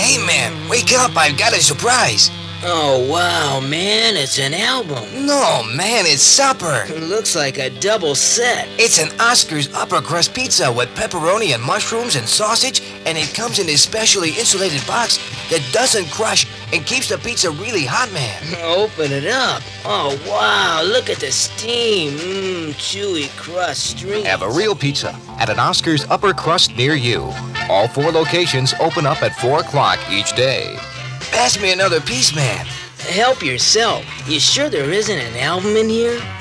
Hey, man, wake up. I've got a surprise. Oh, wow, man, it's an album. No, man, it's supper. It looks like a double set. It's an Oscar's upper crust pizza with pepperoni and mushrooms and sausage, and it comes in this specially insulated box that doesn't crush and keeps the pizza really hot, man. Open it up. Oh, wow, look at the steam. Chewy crust streams. Have a real pizza at an Oscar's upper crust near you. All 4 locations open up at 4 o'clock each day. Pass me another piece, man. Help yourself. You sure there isn't an album in here?